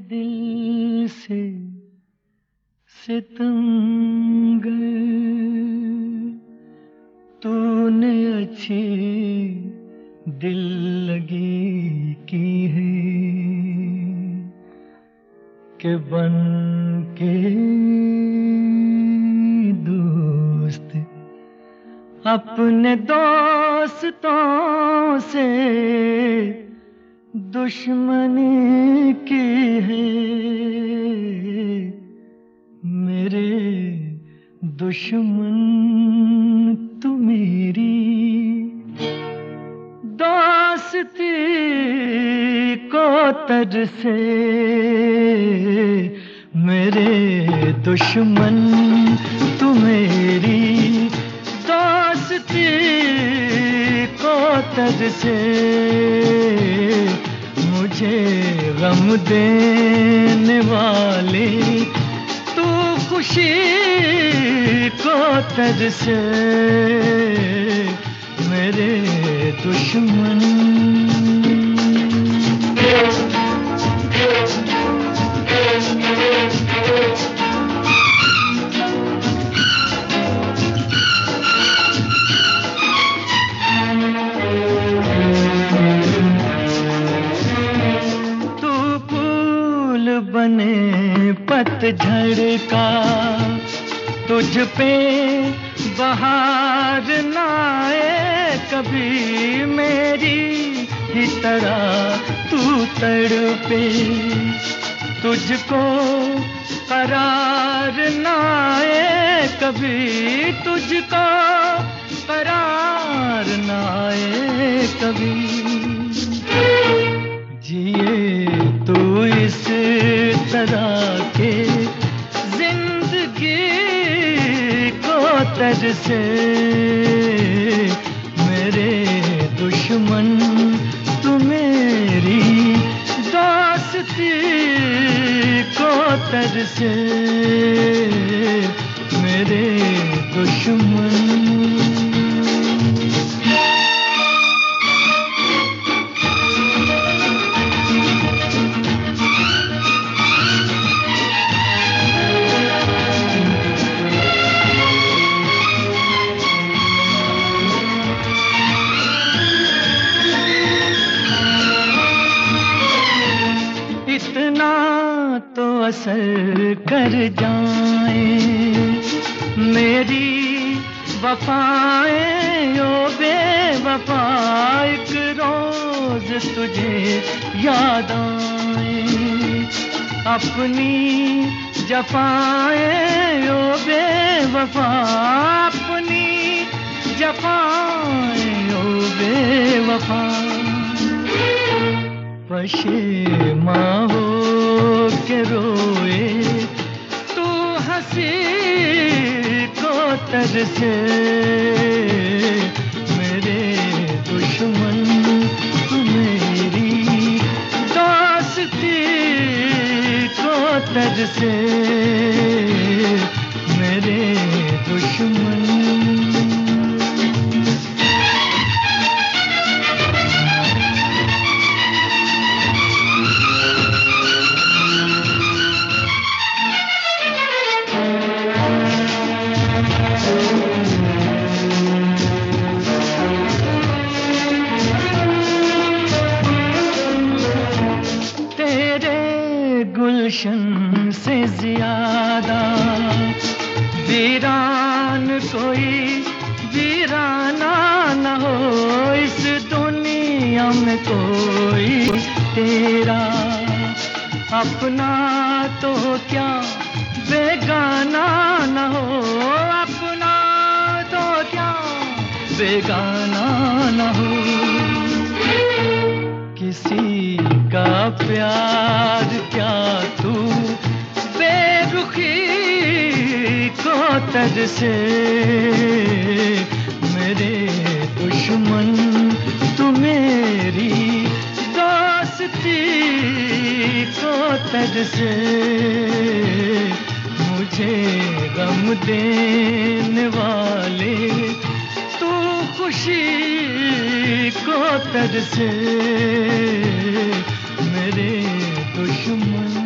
दिल से सितमगर तूने अच्छी दिल लगी की है कि बन के दोस्त अपने दोस्तों से दुश्मनी की है। मेरे दुश्मन तू मेरी दोस्ती को तरसे। मेरे दुश्मन तू मेरी दोस्ती को तरसे। मुझे गम देने वाले तू खुशी को तरसे। मेरे दुश्मन बने पतझड़ का तुझ पे बहार न आए कभी मेरी ही तरह तू तड़पे। तुझको करार न आए कभी तुझको करार न आए कभी। जिए तू इस तरह के जिंदगी को तरसे। मेरे दुश्मन तू मेरी दोस्ती को तरसे। मेरे दुश्मन इतना तो असर कर जाए मेरी वफाएं ओ बेवफा। एक रोज तुझे याद आए अपनी जफाएं ओ बेवफा। अपनी जफाएं ओ बेवफा। पशेमा हो के रोए तू हंसी को तरसे। मेरे दुश्मन तू मेरी दोस्ती को तरसे। मेरे दुश्मन गुलशन से ज्यादा वीरान कोई वीराना न हो इस दुनिया में कोई तेरा अपना तो क्या बेगाना न हो। अपना तो क्या बेगाना न हो। किसी का प्यार क्या तू बेरुखी को तरसे। मेरे दुश्मन तू मेरी दोस्ती को तरसे। मुझे गम देने वाले तू खुशी को तरसे। मेरे दुश्मन